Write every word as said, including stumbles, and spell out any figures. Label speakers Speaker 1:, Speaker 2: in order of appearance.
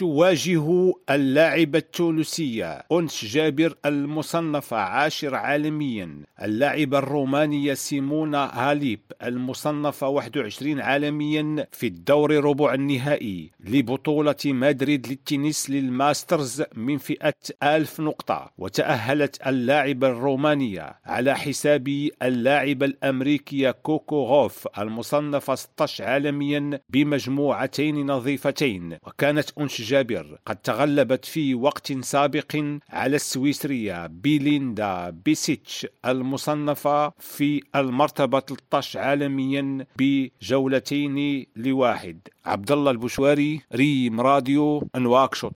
Speaker 1: تواجه اللاعبة التونسية أنس جابر المصنفة عاشر عالميا اللاعبة الرومانية سيمونا هاليب المصنفة واحد وعشرين عالميا في الدور ربع النهائي لبطولة مدريد للتنس للماسترز من فئة ألف نقطة. وتأهلت اللاعبة الرومانية على حساب اللاعبة الأمريكية كوكو غوف المصنفة ستة عشر عالميا بمجموعتين نظيفتين. وكانت أنس جابر قد تغلبت في وقت سابق على السويسرية بيليندا بيسيتش المصنفة في المرتبة ثلاثة عشر عالميا بجولتين لواحد. عبد الله البشواري، ريم راديو، نواكشوط.